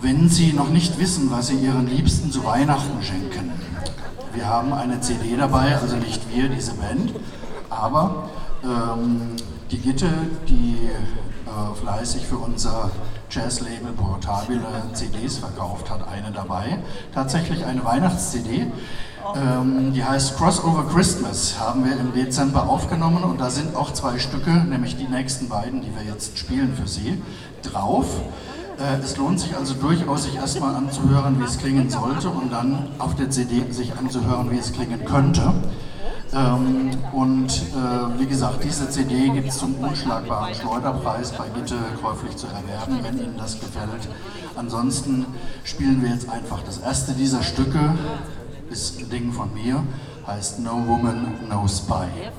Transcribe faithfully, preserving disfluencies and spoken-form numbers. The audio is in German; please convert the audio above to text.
Wenn Sie noch nicht wissen, was Sie Ihren Liebsten zu Weihnachten schenken, wir haben eine C D dabei, also nicht wir, diese Band, aber ähm, die Gitte, die äh, fleißig für unser Jazz-Label portabile C Ds verkauft hat, eine dabei, tatsächlich eine Weihnachts-C D, ähm, die heißt Crossover Christmas, haben wir im Dezember aufgenommen und da sind auch zwei Stücke, nämlich die nächsten beiden, die wir jetzt spielen für Sie, drauf. Es lohnt sich also durchaus, sich erstmal anzuhören, wie es klingen sollte und dann auf der C D sich anzuhören, wie es klingen könnte. Ähm, und äh, wie gesagt, diese C D gibt es zum unschlagbaren Schleuderpreis bei Gitte käuflich zu erwerben, wenn Ihnen das gefällt. Ansonsten spielen wir jetzt einfach das erste dieser Stücke, ist ein Ding von mir, heißt No Woman, No Spy.